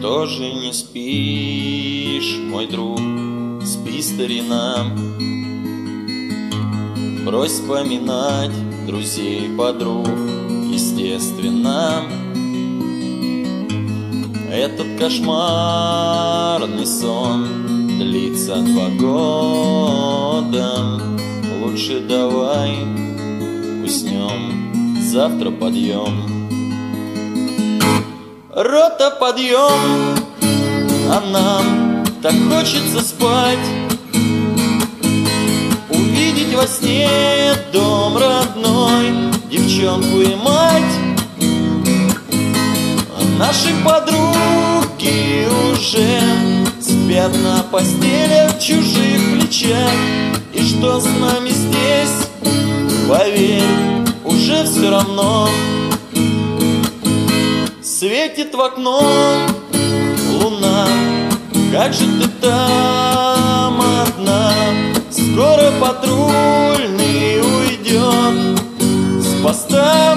Что же не спишь, мой друг, спи, старина. Брось вспоминать друзей, подруг, естественно. Этот кошмарный сон длится 2 года. Лучше давай уснем, завтра подъем. Рота, подъем, а нам так хочется спать, увидеть во сне дом родной, девчонку и мать. А наши подруги уже спят на постелях, чужих плечах. И что с нами здесь, поверь, уже все равно. Светит в окно луна, как же ты там одна? Скоро патрульный уйдет с поста.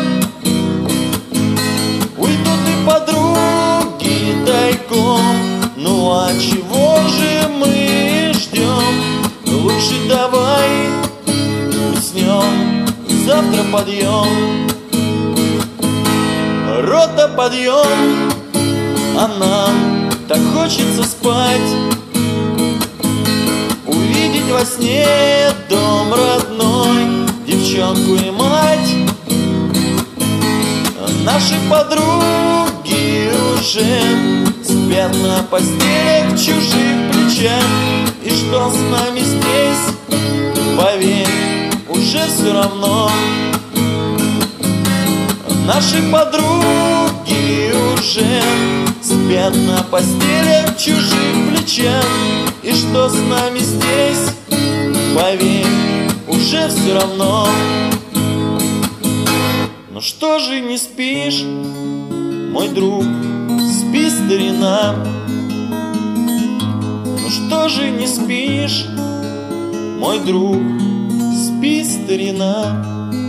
Уйдут и подруги тайком. Ну а чего же мы ждем? Лучше давай уснем, завтра подъем. Рота, подъем, а нам так хочется спать, увидеть во сне дом родной, девчонку и мать. А наши подруги уже спят на постелях, чужих плечах. И что с нами здесь, поверь, уже все равно. Наши подруги уже спят на постелях, чужих плечах. И что с нами здесь, поверь, уже все равно. Ну что же не спишь, мой друг, спи, старина. Ну что же не спишь, мой друг, спи, старина.